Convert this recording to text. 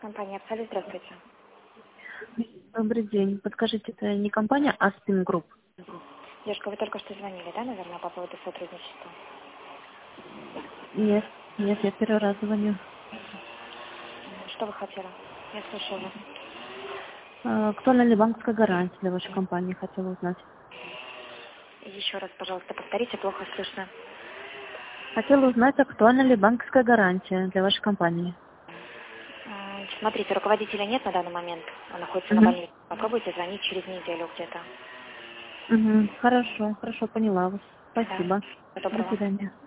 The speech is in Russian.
Компания «Абсолют», здравствуйте. Добрый день. Подскажите, это не компания Аспин Групп? Девушка, вы только что звонили, да, наверное, по поводу сотрудничества? Нет, я первый раз звоню. Что вы хотели? Я слушаю вас. Актуальна ли банковская гарантия для вашей компании? Хотела узнать. Еще раз, пожалуйста, повторите, плохо слышно. Хотела узнать, актуальна ли банковская гарантия для вашей компании. Смотрите, руководителя нет на данный момент, он находится на Угу. больнице. Попробуйте звонить через неделю где-то. Угу. Хорошо, поняла вас. Да, Спасибо. всего До доброго. свидания.